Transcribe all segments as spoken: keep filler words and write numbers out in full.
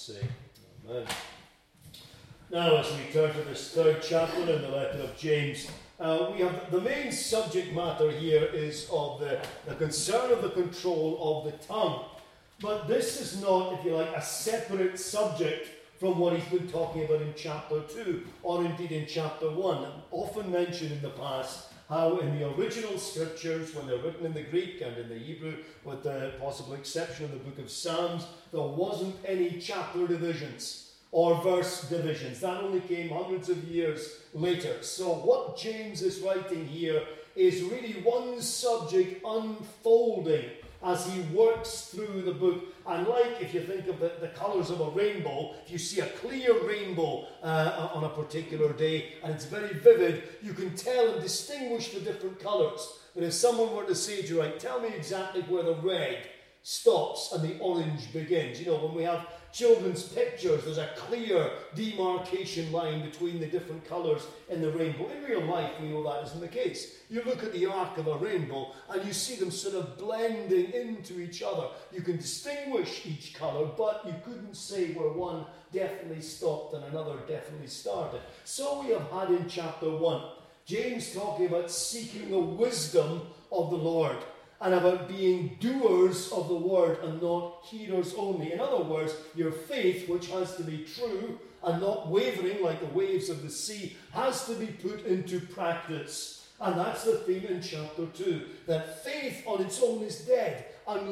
say amen. Now, as we turn to this third chapter in the letter of James, uh, we have the main subject matter here is of the, the concern of the control of the tongue. But this is not, if you like, a separate subject from what he's been talking about in chapter two, or indeed in chapter one. I've often mentioned in the past how in the original scriptures, when they're written in the Greek and in the Hebrew, with the possible exception of the book of Psalms, there wasn't any chapter divisions or verse divisions. That only came hundreds of years later. So what James is writing here is really one subject unfolding as he works through the book. And like if you think of the, the colours of a rainbow, if you see a clear rainbow uh, on a particular day and it's very vivid, you can tell and distinguish the different colours. But if someone were to say to you, right, tell me exactly where the red stops and the orange begins. You know, when we have children's pictures, there's a clear demarcation line between the different colours in the rainbow. In real life, we know that isn't the case. You look at the arc of a rainbow and you see them sort of blending into each other. You can distinguish each colour, but you couldn't say where one definitely stopped and another definitely started. So we have had in chapter one, James talking about seeking the wisdom of the Lord, and about being doers of the word and not hearers only. In other words, your faith, which has to be true and not wavering like the waves of the sea, has to be put into practice. And that's the theme in chapter two, that faith on its own is dead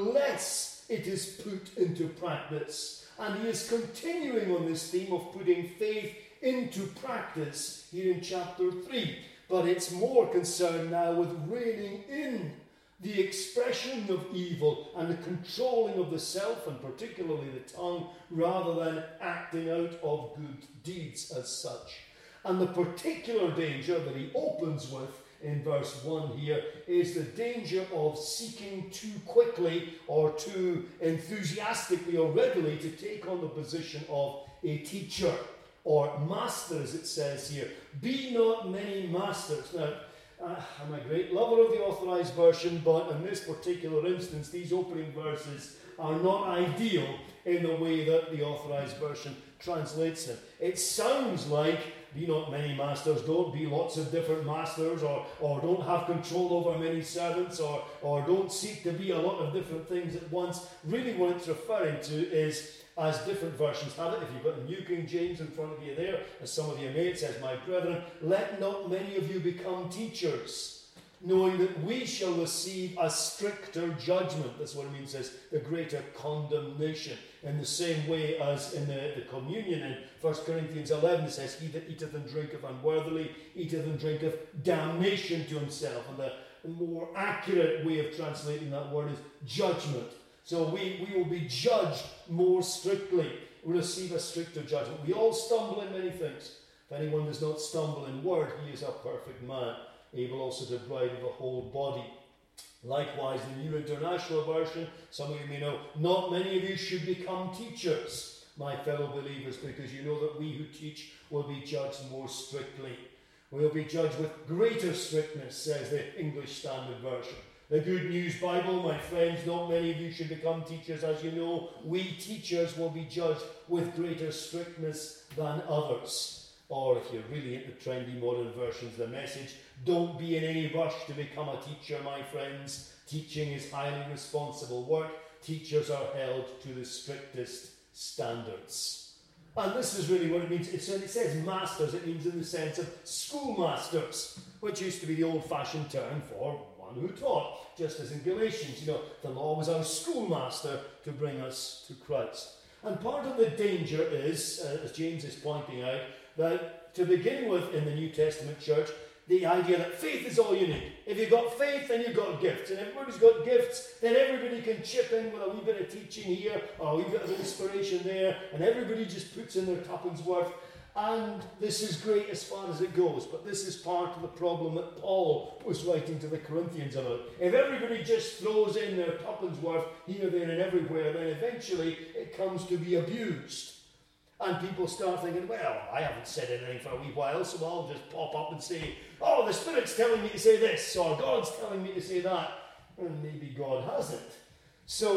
unless it is put into practice. And he is continuing on this theme of putting faith into practice here in chapter three. But it's more concerned now with reining in the expression of evil and the controlling of the self, and particularly the tongue, rather than acting out of good deeds as such. And the particular danger that he opens with in verse one here is the danger of seeking too quickly or too enthusiastically or readily to take on the position of a teacher or master, as it says here. Be not many masters. Now, Uh, I'm a great lover of the Authorized Version, but in this particular instance, these opening verses are not ideal in the way that the Authorized Version translates them. It sounds like, be not many masters, don't be lots of different masters, or, or don't have control over many servants, or, or don't seek to be a lot of different things at once. Really what it's referring to is, as different versions have it, if you've got the New King James in front of you there, as some of you may, it says, my brethren, let not many of you become teachers, knowing that we shall receive a stricter judgment. That's what it means, it says, the greater condemnation. In the same way as in the, the communion in First Corinthians eleven, it says, he that eateth and drinketh unworthily, eateth and drinketh damnation to himself. And the, the more accurate way of translating that word is judgment. So we, we will be judged more strictly. We receive a stricter judgment. We all stumble in many things. If anyone does not stumble in word, he is a perfect man, able also to bridle the whole body. Likewise, the New International Version, some of you may know, not many of you should become teachers, my fellow believers, because you know that we who teach will be judged more strictly. We will be judged with greater strictness, says the English Standard Version. The Good News Bible, my friends, not many of you should become teachers. As you know, we teachers will be judged with greater strictness than others. Or if you're really into trendy modern versions, the Message, don't be in any rush to become a teacher, my friends. Teaching is highly responsible work. Teachers are held to the strictest standards. And this is really what it means. It's, when it says masters, it means in the sense of schoolmasters, which used to be the old-fashioned term for who taught, just as in Galatians, you know, the law was our schoolmaster to bring us to Christ. And part of the danger is, uh, as James is pointing out, that to begin with in the New Testament church, the idea that faith is all you need. If you've got faith, then you've got gifts. And everybody's got gifts, then everybody can chip in with a wee bit of teaching here, or a wee bit of inspiration there, and everybody just puts in their tuppence worth. And this is great as far as it goes, but this is part of the problem that Paul was writing to the Corinthians about. If everybody just throws in their tuppence worth here, there, and everywhere, then eventually it comes to be abused. And people start thinking, well, I haven't said anything for a wee while, so I'll just pop up and say, oh, the Spirit's telling me to say this, or God's telling me to say that. And maybe God hasn't. So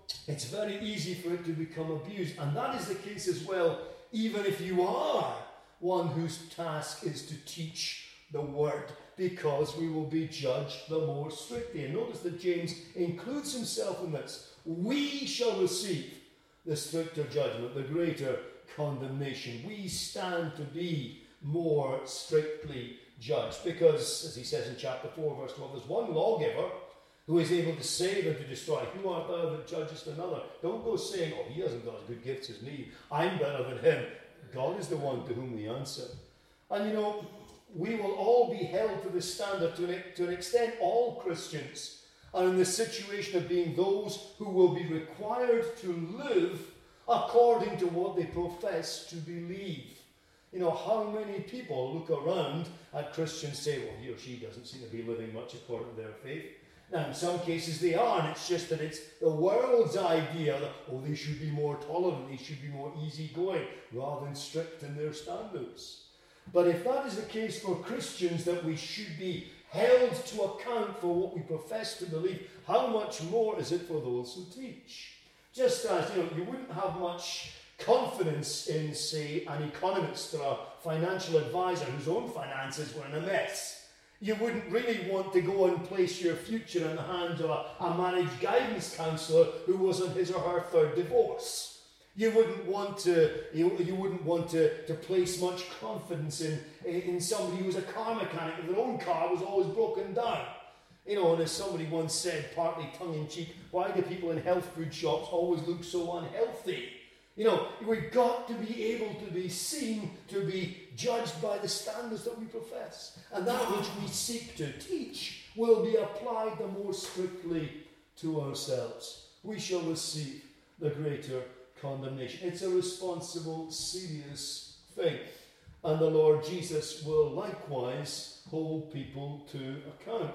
it's very easy for it to become abused. And that is the case as well, even if you are one whose task is to teach the word, because we will be judged the more strictly. And notice that James includes himself in this. We shall receive the stricter judgment, the greater condemnation. We stand to be more strictly judged, because, as he says in chapter four, verse twelve, there's one lawgiver who is able to save and to destroy. Who art thou that judgest another? Don't go saying, oh, he hasn't got as good gifts as me, I'm better than him. God is the one to whom we answer. And you know, we will all be held to this standard, to an, to an extent, all Christians are in the situation of being those who will be required to live according to what they profess to believe. You know, how many people look around at Christians and say, well, he or she doesn't seem to be living much according to their faith. Now, in some cases they are, and it's just that it's the world's idea that, oh, they should be more tolerant, they should be more easygoing, rather than strict in their standards. But if that is the case for Christians, that we should be held to account for what we profess to believe, how much more is it for those who teach? Just as, you know, you wouldn't have much confidence in, say, an economist or a financial advisor whose own finances were in a mess. You wouldn't really want to go and place your future in the hands of a, a marriage guidance counsellor who was on his or her third divorce. You wouldn't want to, you, you wouldn't want to, to place much confidence in, in somebody who was a car mechanic and their own car was always broken down. You know, and as somebody once said, partly tongue-in-cheek, why do people in health food shops always look so unhealthy? You know, we've got to be able to be seen, to be judged by the standards that we profess. And that which we seek to teach will be applied the more strictly to ourselves. We shall receive the greater condemnation. It's a responsible, serious thing. And the Lord Jesus will likewise hold people to account.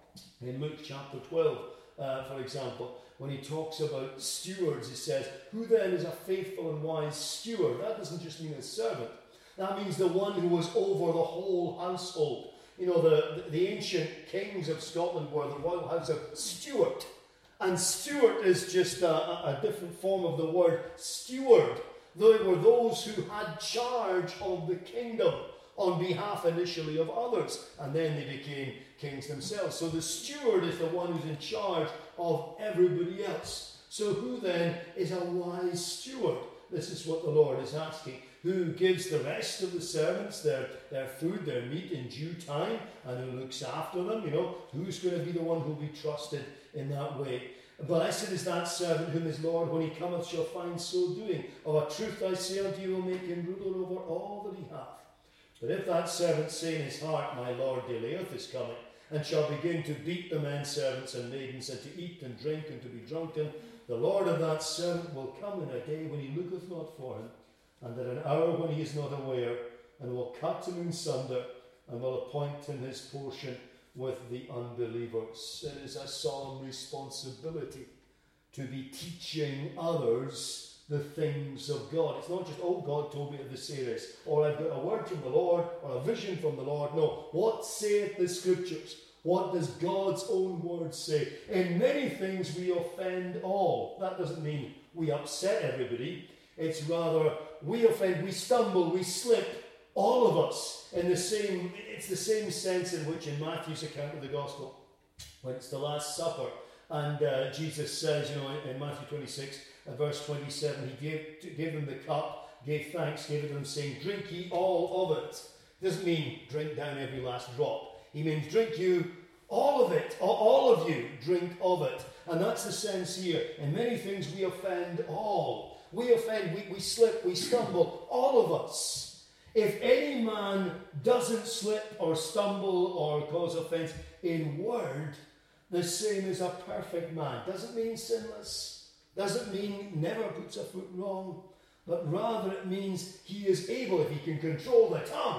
In Luke chapter twelve, uh, for example, when he talks about stewards, he says, who then is a faithful and wise steward? That doesn't just mean a servant. That means the one who was over the whole household. You know, the, the ancient kings of Scotland were the royal house of Stuart. And Stuart is just a, a different form of the word steward. They were those who had charge of the kingdom on behalf initially of others. And then they became kings themselves. So the steward is the one who's in charge of everybody else. So who then is a wise steward? This is what the Lord is asking. Who gives the rest of the servants their, their food, their meat in due time, and who looks after them? You know, who's going to be the one who will be trusted in that way? Blessed is that servant whom his Lord, when he cometh, shall find so doing. Of a truth I say unto you, will make him ruler over all that he hath. But if that servant say in his heart, my Lord delayeth his coming, and shall begin to beat the men servants and maidens, and to eat and drink and to be drunken, the Lord of that servant will come in a day when he looketh not for him, and at an hour when he is not aware, and will cut him in sunder, and will appoint him his portion with the unbelievers. It is a solemn responsibility to be teaching others the things of God. It's not just, oh, God told me to say this, or I've got a word from the Lord, or a vision from the Lord. No, what saith the Scriptures? What does God's own word say? In many things we offend all. That doesn't mean we upset everybody. It's rather, we offend, we stumble, we slip, all of us, in the same, it's the same sense in which in Matthew's account of the Gospel, when it's the Last Supper, and uh, Jesus says, you know, in, in Matthew twenty-six, uh, verse twenty-seven, he gave, gave them the cup, gave thanks, gave it them, saying, drink ye all of it. Doesn't mean drink down every last drop. He means drink you all of it, all of you, drink of it. And that's the sense here. In many things we offend all. We offend, we, we slip, we stumble, all of us. If any man doesn't slip or stumble or cause offence in word, the same as a perfect man. Doesn't mean sinless. Doesn't mean never puts a foot wrong. But rather it means he is able, if he can control the tongue,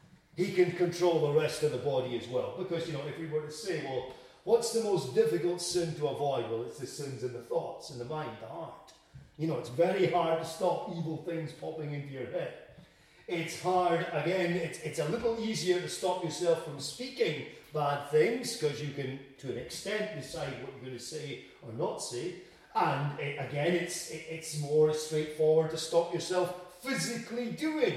he can control the rest of the body as well. Because, you know, if we were to say, well, what's the most difficult sin to avoid? Well, it's the sins in the thoughts, in the mind, the heart. You know, it's very hard to stop evil things popping into your head. It's hard, again, it's, it's a little easier to stop yourself from speaking bad things, because you can, to an extent, decide what you're going to say or not say. And it, again, it's, it, it's more straightforward to stop yourself physically doing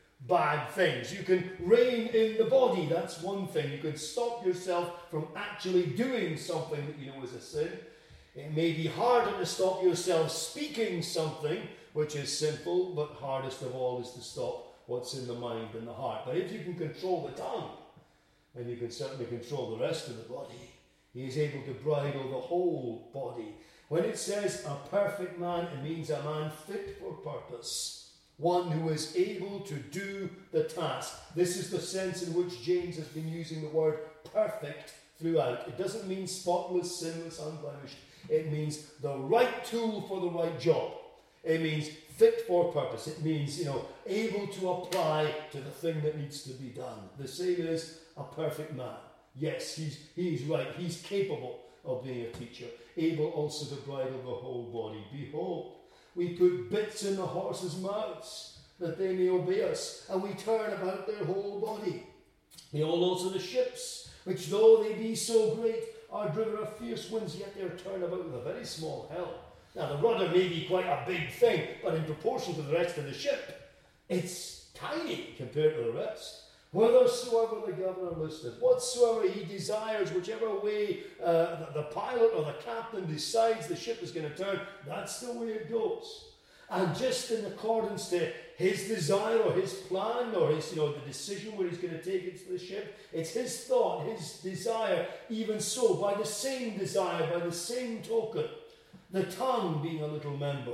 bad things. You can rein in the body, that's one thing. You can stop yourself from actually doing something that you know is a sin. It may be harder to stop yourself speaking something which is sinful, but hardest of all is to stop what's in the mind and the heart. But if you can control the tongue, then you can certainly control the rest of the body. He is able to bridle the whole body. When it says a perfect man, it means a man fit for purpose. One who is able to do the task. This is the sense in which James has been using the word perfect throughout. It doesn't mean spotless, sinless, unblemished. It means the right tool for the right job. It means fit for purpose. It means, you know, able to apply to the thing that needs to be done. The same is a perfect man. Yes, he's, he's right. He's capable of being a teacher. Able also to bridle the whole body. Behold, we put bits in the horses' mouths that they may obey us, and we turn about their whole body. Behold also the ships, which though they be so great, are driven of fierce winds, yet they are turned about with a very small helm. Now the rudder may be quite a big thing, but in proportion to the rest of the ship, it's tiny compared to the rest. Whithersoever the governor listeth, whatsoever he desires, whichever way uh, the, the pilot or the captain decides the ship is going to turn, that's the way it goes. And just in accordance to his desire or his plan or his, you know, the decision where he's going to take it to the ship, it's his thought, his desire. Even so, by the same desire, by the same token, the tongue, being a little member,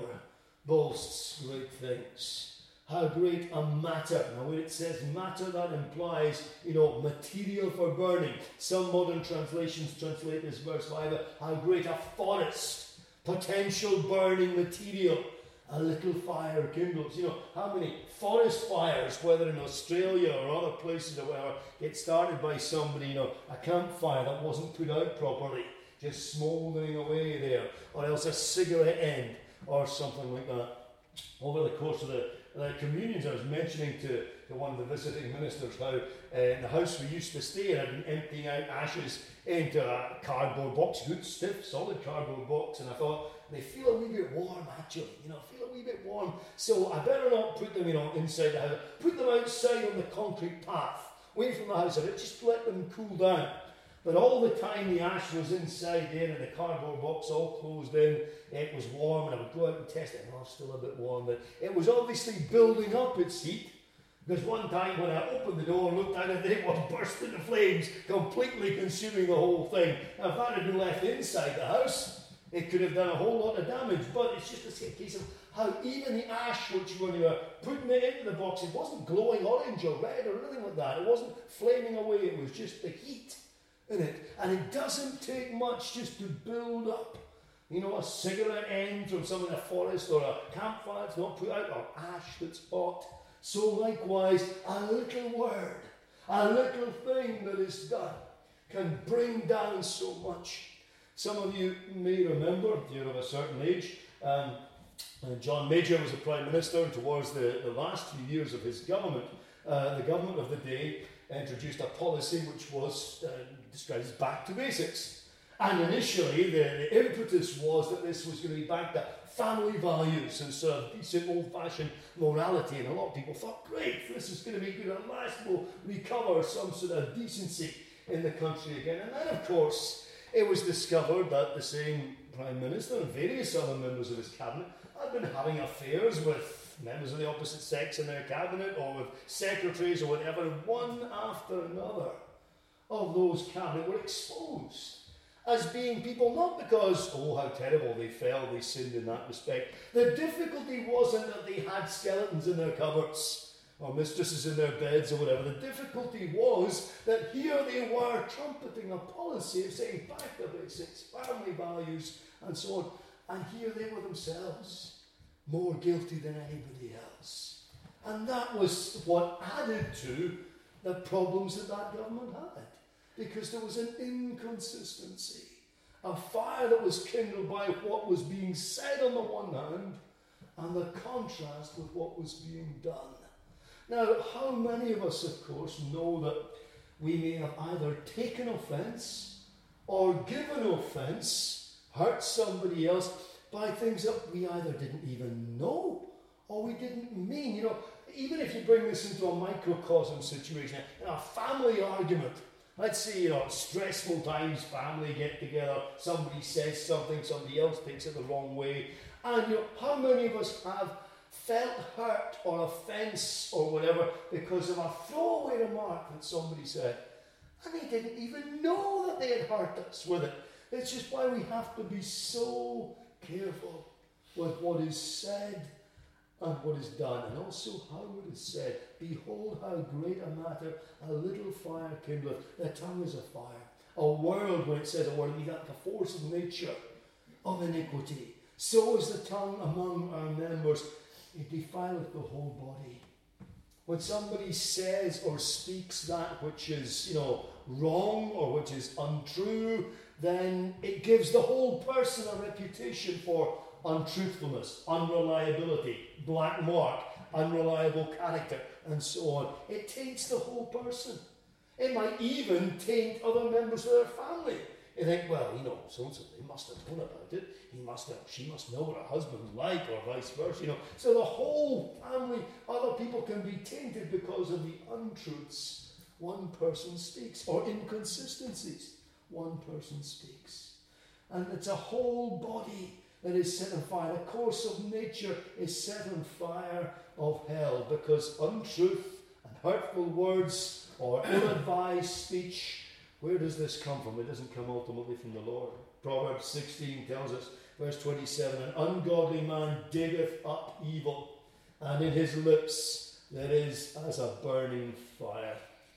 boasts great things. How great a matter. Now when it says matter, that implies, you know, material for burning. Some modern translations translate this verse either how great a forest, potential burning material. A little fire kindles. You know, how many forest fires, whether in Australia or other places or whatever, get started by somebody, you know, a campfire that wasn't put out properly, just smouldering away there, or else a cigarette end or something like that. Over the course of the The communions, I was mentioning to, to one of the visiting ministers how uh, in the house we used to stay in, I'd been emptying out ashes into a cardboard box, good, stiff, solid cardboard box, and I thought, they feel a wee bit warm actually, you know, feel a wee bit warm, so I better not put them, you know, inside the house, put them outside on the concrete path, away from the house, and just let them cool down. But all the time the ash was inside there in the cardboard box all closed in, it was warm, and I would go out and test it, and oh, still a bit warm, but it was obviously building up its heat, because one time when I opened the door and looked out at it, it was burst into flames, completely consuming the whole thing. Now, if that had been left inside the house, it could have done a whole lot of damage, but it's just a case of how even the ash, which when you were putting it into the box, it wasn't glowing orange or red or anything like that, it wasn't flaming away, it was just the heat in it. And it doesn't take much just to build up. You know, a cigarette end from some in a forest or a campfire that's not put out, or ash that's hot. So likewise, a little word, a little thing that is done can bring down so much. Some of you may remember, if you're of a certain age, um, uh, John Major was the Prime Minister, and towards the, the last few years of his government, uh, the government of the day introduced a policy which was uh, described as back to basics. And initially, the, the impetus was that this was going to be back to family values and sort of decent old-fashioned morality. And a lot of people thought, great, this is going to be good. At last we'll recover some sort of decency in the country again. And then, of course, it was discovered that the same Prime Minister and various other members of his cabinet had been having affairs with members of the opposite sex in their cabinet, or with secretaries or whatever. One after another of those cabinet were exposed as being people, not because, oh, how terrible they fell, they sinned in that respect. The difficulty wasn't that they had skeletons in their cupboards or mistresses in their beds or whatever. The difficulty was that here they were trumpeting a policy of saying back to basics, family values, and so on. And here they were themselves, more guilty than anybody else. And that was what added to the problems that that government had. Because there was an inconsistency, a fire that was kindled by what was being said on the one hand, and the contrast with what was being done. Now, how many of us, of course, know that we may have either taken offence or given offence, hurt somebody else, by things that we either didn't even know or we didn't mean. You know, even if you bring this into a microcosm situation, in a family argument, let's say, you know, stressful times, family get together, somebody says something, somebody else takes it the wrong way, and you know, how many of us have felt hurt or offence or whatever because of a throwaway remark that somebody said, and they didn't even know that they had hurt us with it. It's just why we have to be so careful with what is said and what is done, and also how it is said. Behold how great a matter a little fire kindleth. The tongue is a fire. A world, when it says a word, it means like a force of nature, of iniquity. So is the tongue among our members. It defileth the whole body. When somebody says or speaks that which is, you know, wrong or which is untrue, then it gives the whole person a reputation for untruthfulness, unreliability, black mark, unreliable character, and so on. It taints the whole person. It might even taint other members of their family. You think, well, you know, so-and-so, they must have known about it. He must have, she must know what her husband's like, or vice versa, you know. So the whole family, other people can be tainted because of the untruths one person speaks, or inconsistencies one person speaks. And it's a whole body that is set on fire. The course of nature is set on fire of hell, because untruth and hurtful words or ill-advised speech, where does this come from? It doesn't come ultimately from the Lord. Proverbs sixteen tells us, verse twenty-seven, an ungodly man diggeth up evil, and in his lips there is as a burning fire.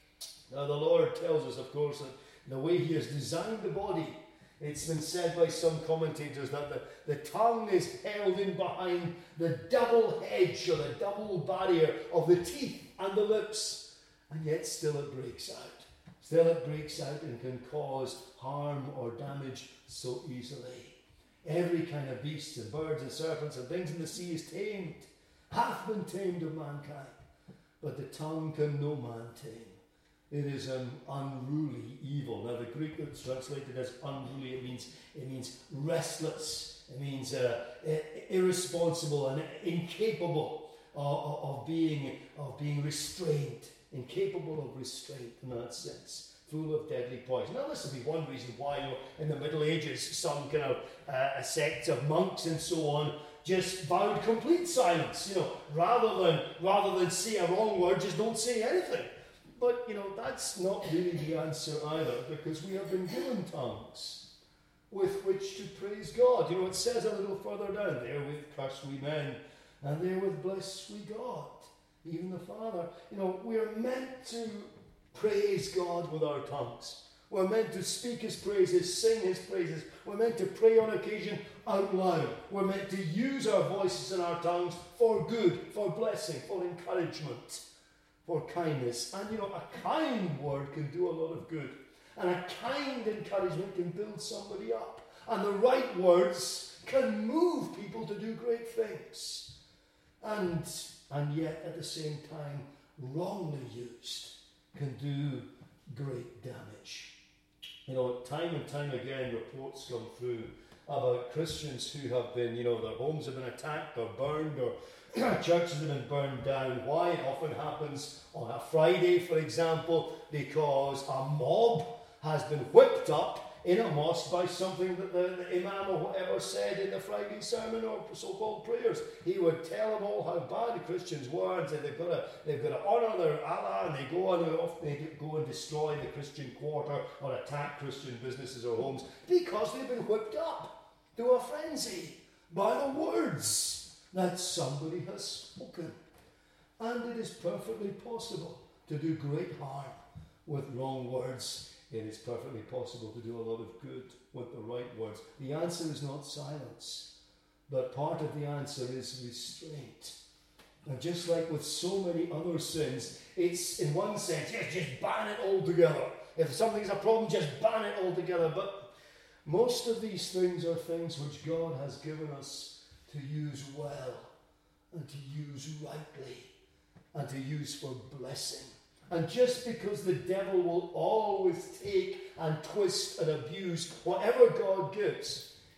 Now the Lord tells us, of course, that the way he has designed the body, it's been said by some commentators that the, the tongue is held in behind the double hedge or the double barrier of the teeth and the lips, and yet still it breaks out. Still it breaks out and can cause harm or damage so easily. Every kind of beast and birds and serpents and things in the sea is tamed, hath been tamed of mankind, but the tongue can no man tame. It is an unruly evil. Now the Greek that's translated as unruly, it means it means restless. It means uh, irresponsible and incapable of, of being of being restrained. Incapable of restraint in that sense. Full of deadly poison. Now this would be one reason why, you know, in the Middle Ages some kind of uh, sects of monks and so on just vowed complete silence. You know, rather than rather than say a wrong word, just don't say anything. But, you know, that's not really the answer either, because we have been given tongues with which to praise God. You know, it says a little further down, therewith curse we men, and therewith bless we God, even the Father. You know, we're meant to praise God with our tongues. We're meant to speak his praises, sing his praises. We're meant to pray on occasion out loud. We're meant to use our voices and our tongues for good, for blessing, for encouragement, for kindness. And you know, a kind word can do a lot of good. And a kind encouragement can build somebody up. And the right words can move people to do great things. And, and yet, at the same time, wrongly used can do great damage. You know, time and time again, reports come through about Christians who have been, you know, their homes have been attacked or burned, or churches have been burned down. Why? It often happens on a Friday, for example, because a mob has been whipped up in a mosque by something that the, the imam or whatever said in the Friday sermon or so-called prayers. He would tell them all how bad the Christians were, and say they've got to they've got to honour their Allah, and they go on and off, they go and destroy the Christian quarter or attack Christian businesses or homes because they've been whipped up to a frenzy by the words that somebody has spoken. And it is perfectly possible to do great harm with wrong words. It is perfectly possible to do a lot of good with the right words. The answer is not silence, but part of the answer is restraint. And just like with so many other sins, it's in one sense, yes, just ban it altogether. If something's a problem, just ban it altogether. But most of these things are things which God has given us to use well, and to use rightly, and to use for blessing. And just because the devil will always take and twist and abuse whatever God gives,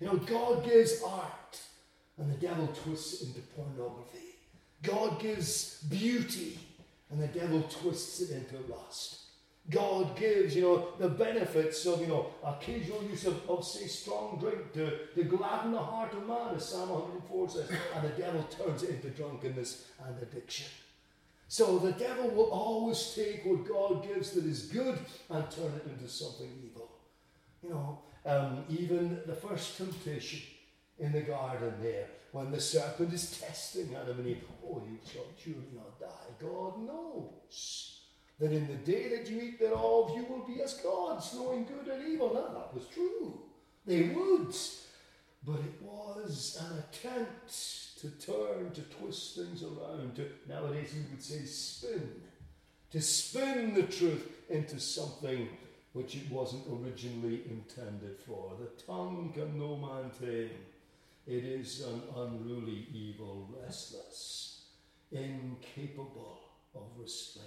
You know, God gives art, and the devil twists it into pornography. God gives beauty, and the devil twists it into lust. God gives, you know, the benefits of, you know, occasional use of, of say, strong drink to, to gladden the heart of man, as Psalm one hundred four says, and the devil turns it into drunkenness and addiction. So the devil will always take what God gives that is good and turn it into something evil. You know, um, even the first temptation in the garden there, when the serpent is testing Adam and Eve, oh, you shall surely not die. God knows that in the day that you eat thereof, you will be as gods, knowing good and evil. Now, that was true. They would. But it was an attempt to turn, to twist things around, to, nowadays we would say spin. To spin the truth into something which it wasn't originally intended for. The tongue can no man tame. It is an unruly evil, restless, incapable of restraint.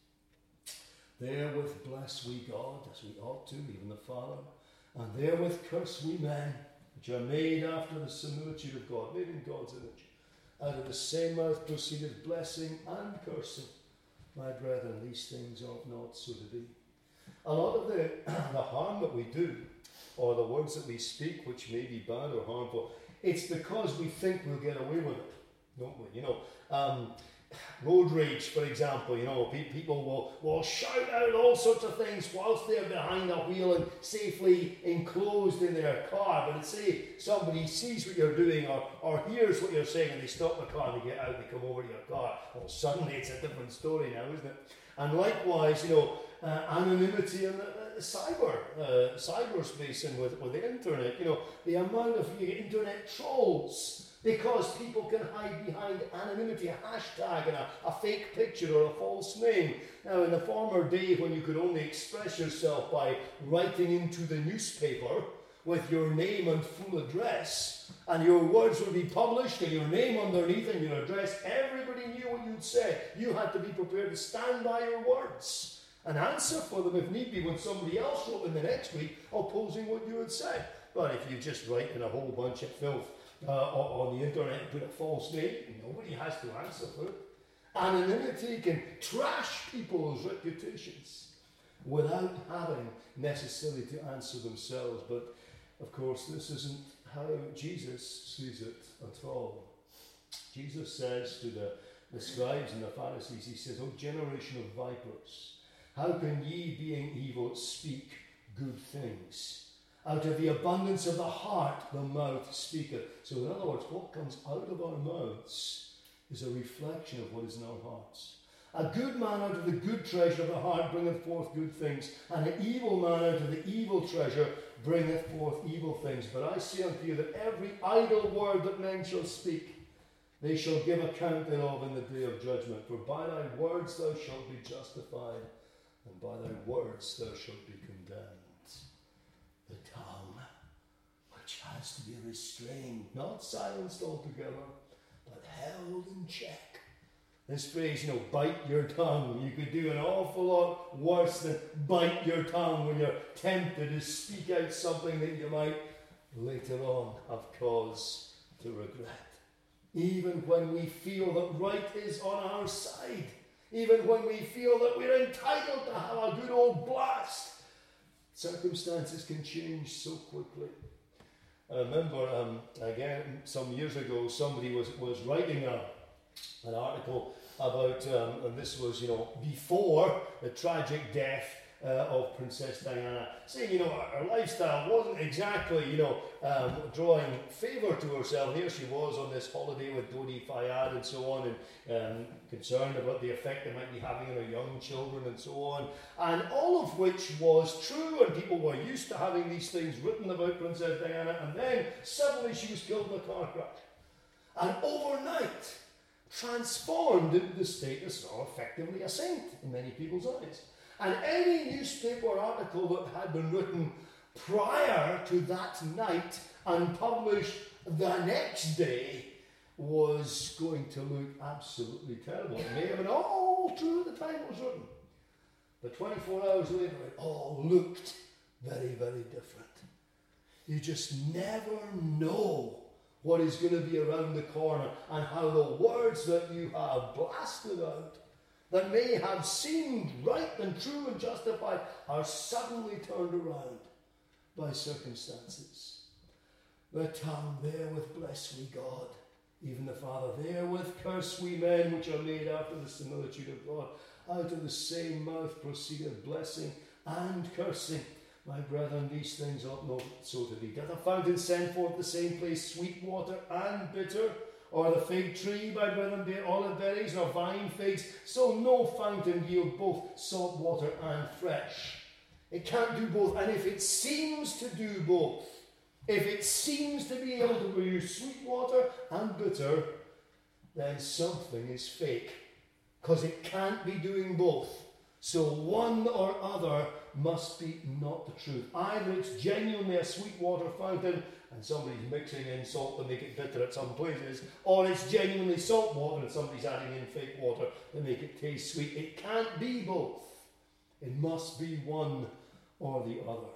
Therewith bless we God, as we ought to, even the Father, and therewith curse we men, which are made after the similitude of God, made in God's image. Out of the same mouth proceedeth blessing and cursing. My brethren, these things ought not so to be. A lot of the, the harm that we do, or the words that we speak, which may be bad or harmful, it's because we think we'll get away with it, don't we? You know, um, road rage, for example, you know, pe- people will, will shout out all sorts of things whilst they're behind a wheel and safely enclosed in their car. But say somebody sees what you're doing or, or hears what you're saying and they stop the car, they get out, they come over to your car. Well, suddenly it's a different story now, isn't it? And likewise, you know, uh, anonymity in the, the cyber, uh, cyberspace and with, with the internet, you know, the amount of you get internet trolls. Because people can hide behind anonymity, a hashtag and a, a fake picture or a false name. Now, in the former day when you could only express yourself by writing into the newspaper with your name and full address, and your words would be published and your name underneath and your address, everybody knew what you'd say. You had to be prepared to stand by your words and answer for them if need be when somebody else wrote in the next week opposing what you had said. But if you just write in a whole bunch of filth, Uh, on the internet and put a false name, nobody has to answer for it. Anonymity can trash people's reputations without having necessarily to answer themselves. But of course, this isn't how Jesus sees it at all. Jesus says to the, the scribes and the Pharisees, he says, "O generation of vipers, how can ye, being evil, speak good things? Out of the abundance of the heart, the mouth speaketh." So in other words, what comes out of our mouths is a reflection of what is in our hearts. A good man out of the good treasure of the heart bringeth forth good things, and an evil man out of the evil treasure bringeth forth evil things. But I say unto you that every idle word that men shall speak, they shall give account thereof in the day of judgment. For by thy words thou shalt be justified, and by thy words thou shalt be condemned. The tongue, which has to be restrained, not silenced altogether, but held in check. This phrase, you know, bite your tongue. You could do an awful lot worse than bite your tongue when you're tempted to speak out something that you might later on have cause to regret. Even when we feel that right is on our side, even when we feel that we're entitled to have a good old blast, circumstances can change so quickly. I remember, um, again, some years ago, somebody was, was writing a, an article about, um, and this was, you know, before the tragic death uh, of Princess Diana, saying, you know, her, her lifestyle wasn't exactly, you know, um, drawing favour to herself. Here she was on this holiday with Dodi Fayed and so on, and um, concerned about the effect it might be having on her young children and so on, and all of which was true, and people were used to having these things written about Princess Diana, and then suddenly she was killed in a car crash. And overnight, transformed into the status of effectively a saint in many people's eyes. And any newspaper article that had been written prior to that night and published the next day was going to look absolutely terrible. It may have been all true at the time it was written. But twenty-four hours later, it all looked very, very different. You just never know what is going to be around the corner, and how the words that you have blasted out that may have seemed right and true and justified are suddenly turned around by circumstances. The tongue therewith bless we God, even the Father. Therewith curse we men, which are made after the similitude of God. Out of the same mouth proceedeth blessing and cursing. My brethren, these things ought not so to be. Doth a fountain send forth the same place sweet water and bitter? Or the fig tree, my brethren, bear olive berries, or vine figs? So no fountain yield both salt water and fresh. It can't do both. And if it seems to do both, if it seems to be able to produce sweet water and bitter, then something is fake. Because it can't be doing both. So one or other must be not the truth. Either it's genuinely a sweet water fountain and somebody's mixing in salt to make it bitter at some places, or it's genuinely salt water and somebody's adding in fake water to make it taste sweet. It can't be both. It must be one or the other.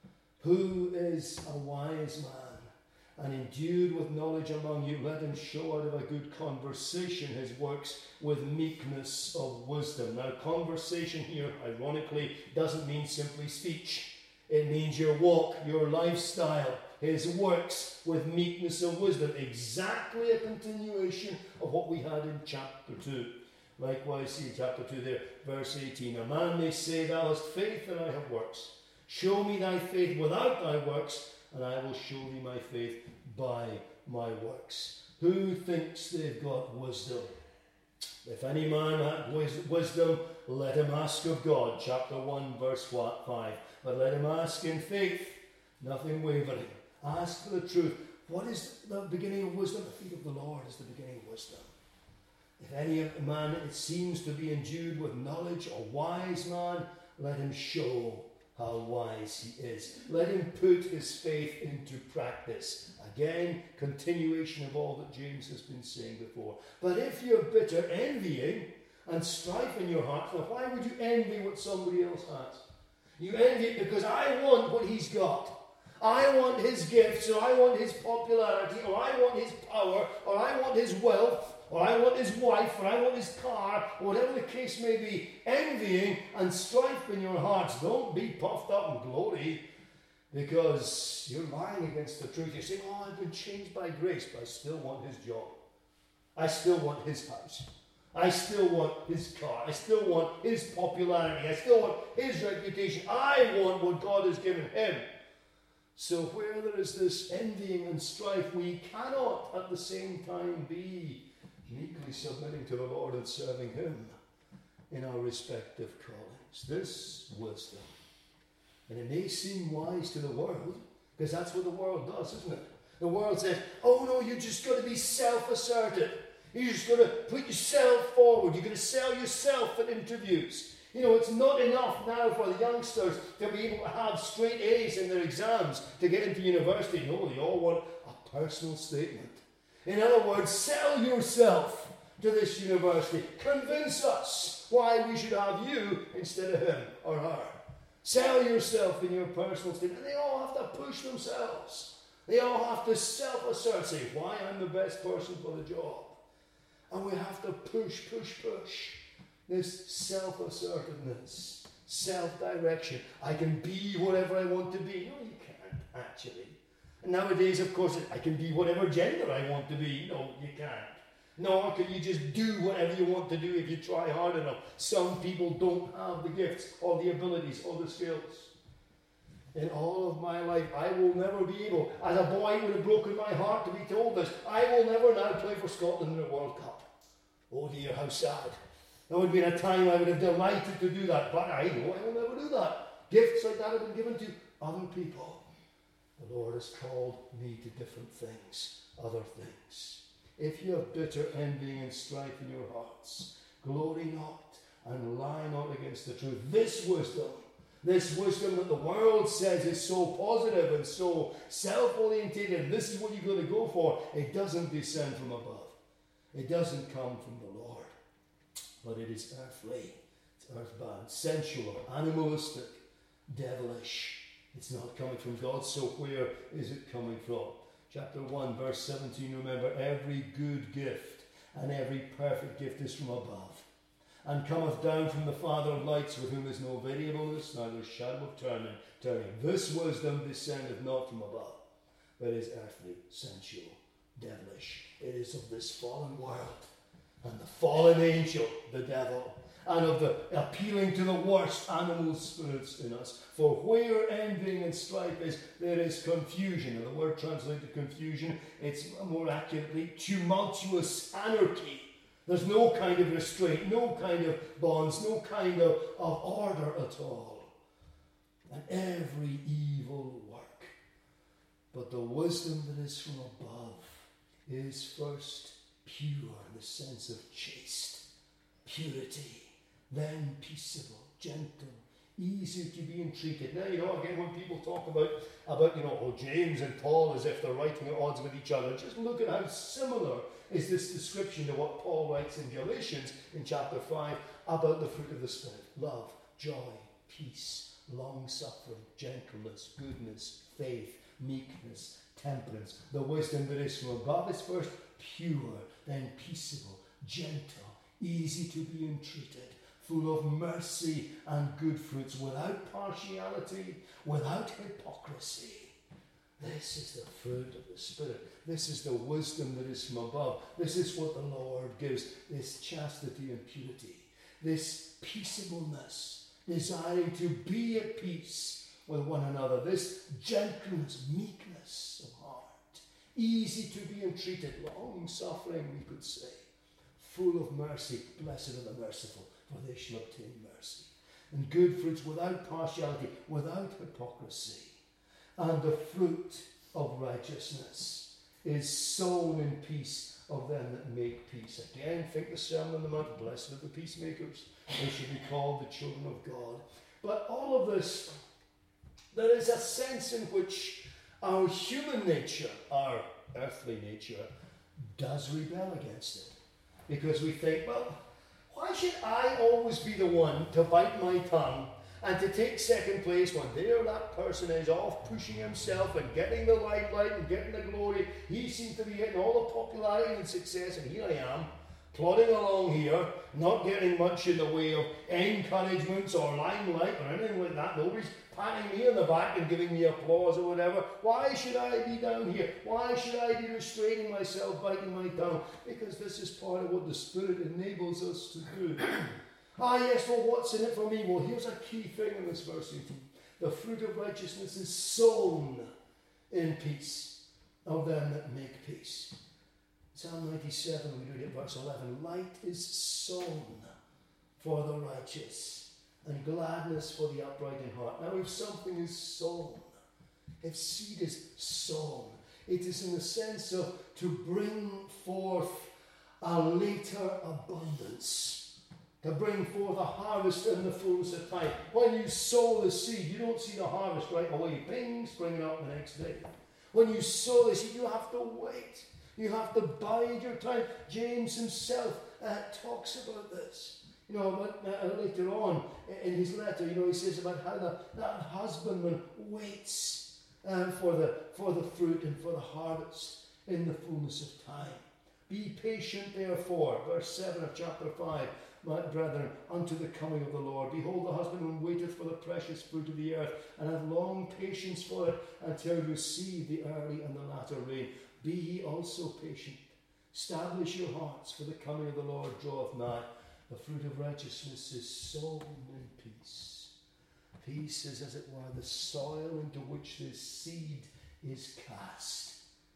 Who is a wise man and endued with knowledge among you? Let him show out of a good conversation his works with meekness of wisdom. Now, conversation here, ironically, doesn't mean simply speech. It means your walk, your lifestyle, his works with meekness of wisdom. Exactly a continuation of what we had in chapter two. Likewise, see chapter two there, verse eighteen. A man may say, thou hast faith and I have works. Show me thy faith without thy works, and I will show thee my faith by my works. Who thinks they've got wisdom? If any man hath wisdom, let him ask of God. Chapter one, verse five. But let him ask in faith, nothing wavering. Ask for the truth. What is the beginning of wisdom? The feet of the Lord is the beginning of wisdom. If any man it seems to be endued with knowledge, a wise man, let him show how wise he is. Let him put his faith into practice. Again, continuation of all that James has been saying before. But if you're bitter, envying, and strife in your heart, now why would you envy what somebody else has? You envy it because I want what he's got. I want his gifts, or I want his popularity, or I want his power, or I want his wealth, or I want his wife, or I want his car, or whatever the case may be. Envying and strife in your hearts. Don't be puffed up in glory, because you're lying against the truth. You're saying, oh, I've been changed by grace, but I still want his job. I still want his house. I still want his car. I still want his popularity. I still want his reputation. I want what God has given him. So where there is this envying and strife, we cannot at the same time be meekly submitting to the Lord and serving him in our respective callings. This wisdom. And it may seem wise to the world, because that's what the world does, isn't it? The world says, oh no, you just got to be self-assertive. You just got to put yourself forward. You're going to sell yourself in interviews. You know, it's not enough now for the youngsters to be able to have straight A's in their exams to get into university. No, they all want a personal statement. In other words, sell yourself to this university. Convince us why we should have you instead of him or her. Sell yourself in your personal statement. And they all have to push themselves. They all have to self-assert, say, why I'm the best person for the job. And we have to push, push, push. This self-assertiveness, self-direction. I can be whatever I want to be. No, you can't, actually. And nowadays, of course, I can be whatever gender I want to be. No, you can't. Nor can you just do whatever you want to do if you try hard enough. Some people don't have the gifts or the abilities or the skills. In all of my life, I will never be able, as a boy it would have broken my heart to be told this, I will never now play for Scotland in a World Cup. Oh dear, how sad. There would have been a time I would have delighted to do that, but I know I will never do that. Gifts like that have been given to other people. The Lord has called me to different things, other things. If you have bitter envying and strife in your hearts, glory not and lie not against the truth. This wisdom, this wisdom that the world says is so positive and so self-orientated, this is what you've got to go for, it doesn't descend from above. It doesn't come from the Lord. But it is earthly, it's earthbound, sensual, animalistic, devilish, It's not coming from God, so where is it coming from? Chapter one, verse seventeen, remember, every good gift and every perfect gift is from above, and cometh down from the Father of lights, with whom is no variableness, neither shadow of turning. turning. This wisdom descendeth not from above, but is earthly, sensual, devilish. It is of this fallen world, and the fallen angel, the devil, and of the appealing to the worst animal spirits in us. For where envying and strife is, there is confusion. And the word translated confusion, it's more accurately tumultuous anarchy. There's no kind of restraint, no kind of bonds, no kind of, of order at all. And every evil work. But the wisdom that is from above is first pure in the sense of chaste, purity, then peaceable, gentle, easy to be entreated. Now, you know, again, when people talk about, about, you know, oh, James and Paul as if they're writing at odds with each other, just look at how similar is this description to what Paul writes in Galatians in chapter five about the fruit of the Spirit. Love, joy, peace, long-suffering, gentleness, goodness, faith, meekness, temperance. The wisdom that is from above is first pure, then peaceable, gentle, easy to be entreated, full of mercy and good fruits, without partiality, without hypocrisy. This is the fruit of the Spirit. This is the wisdom that is from above. This is what the Lord gives, this chastity and purity, this peaceableness, desiring to be at peace with one another, this gentleness, meekness of heart, easy to be entreated, long-suffering, we could say, full of mercy. Blessed are the merciful, for they shall obtain mercy. And good fruits without partiality, without hypocrisy. And the fruit of righteousness is sown in peace of them that make peace. Again, think the Sermon on the Mount, blessed are the peacemakers, they should be called the children of God. But all of this, there is a sense in which our human nature, our earthly nature, does rebel against it. Because we think, well, why should I always be the one to bite my tongue and to take second place when there that person is off pushing himself and getting the limelight and getting the glory? He seems to be getting all the popularity and success, and here I am, plodding along here, not getting much in the way of encouragements or limelight or anything like that. Nobody's patting me on the back and giving me applause or whatever. Why should I be down here? Why should I be restraining myself, biting my tongue? Because this is part of what the Spirit enables us to do. Ah, yes, well, what's in it for me? Well, here's a key thing in this verse eighteen. The fruit of righteousness is sown in peace of them that make peace. Psalm ninety-seven, we read it, verse eleven. Light is sown for the righteous, and gladness for the upright in heart. Now, if something is sown, if seed is sown, it is in the sense of to bring forth a later abundance, to bring forth a harvest in the fullness of time. When you sow the seed, you don't see the harvest right away. Bing, spring it up the next day. When you sow the seed, you have to wait. You have to bide your time. James himself uh, talks about this. You know, but, uh, later on in his letter, you know, he says about how the, that husbandman waits uh, for the for the fruit and for the harvest in the fullness of time. Be patient, therefore, verse seven of chapter five, my brethren, unto the coming of the Lord. Behold, the husbandman waiteth for the precious fruit of the earth, and have long patience for it, until you receive the early and the latter rain. Be ye also patient. Establish your hearts, for the coming of the Lord draweth nigh. The fruit of righteousness is sown in peace. Peace is, as it were, the soil into which this seed is cast.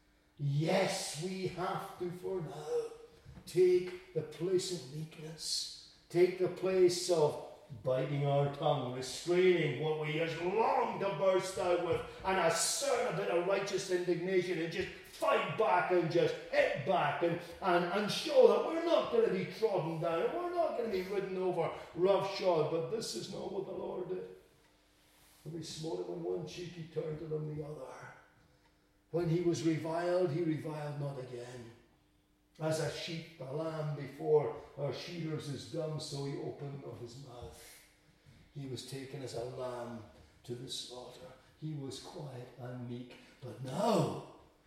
Yes, we have to, for now, take the place of meekness. Take the place of biting our tongue, restraining what we just long to burst out with, and assert a bit of righteous indignation and just fight back and just hit back and, and, and show that we're not going to be trodden down, we're not going to be ridden over roughshod. But this is not what the Lord did. When we smote him on one cheek, he turned to them the other. When he was reviled, he reviled not again. As a sheep, a lamb before her shearers is dumb, so he opened not his mouth. He was taken as a lamb to the slaughter. he was quiet and meek. But now,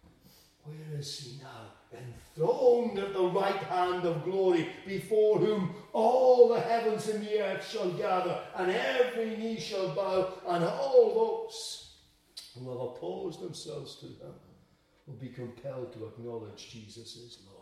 where is he now? Enthroned at the right hand of glory, before whom all the heavens and the earth shall gather, and every knee shall bow, and all those who have opposed themselves to him will be compelled to acknowledge Jesus is Lord.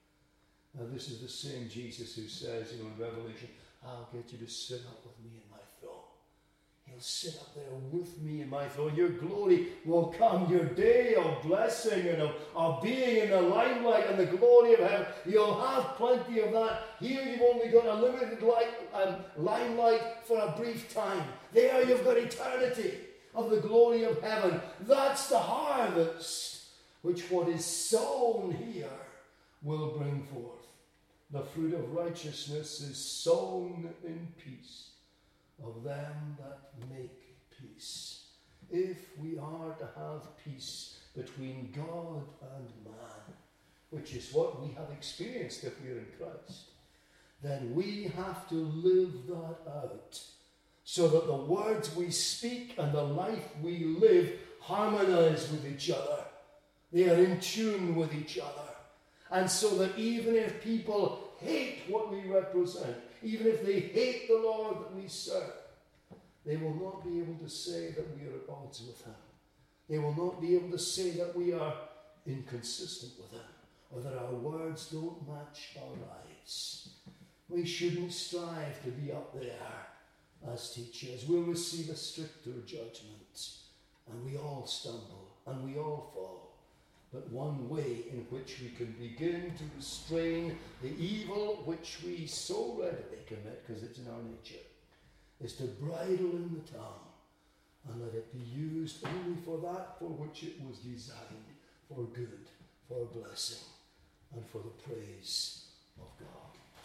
Now this is the same Jesus who says, you know, in Revelation, I'll get you to sit up with me in my throne. He'll sit up there with me in my throne. Your glory will come. Your day of blessing and of, of being in the limelight and the glory of heaven. You'll have plenty of that. Here you've only got a limited light, um, limelight for a brief time. There you've got eternity of the glory of heaven. That's the harvest which what is sown here will bring forth. The fruit of righteousness is sown in peace of them that make peace. If we are to have peace between God and man, which is what we have experienced if we are in Christ, then we have to live that out so that the words we speak and the life we live harmonize with each other. They are in tune with each other. And so that even if people hate what we represent, even if they hate the Lord that we serve, they will not be able to say that we are at odds with him. They will not be able to say that we are inconsistent with him, or that our words don't match our lives. We shouldn't strive to be up there as teachers. We'll receive a stricter judgment, and we all stumble, and we all fall. But one way in which we can begin to restrain the evil which we so readily commit, because it's in our nature, is to bridle in the tongue and let it be used only for that for which it was designed, for good, for blessing, and for the praise of God.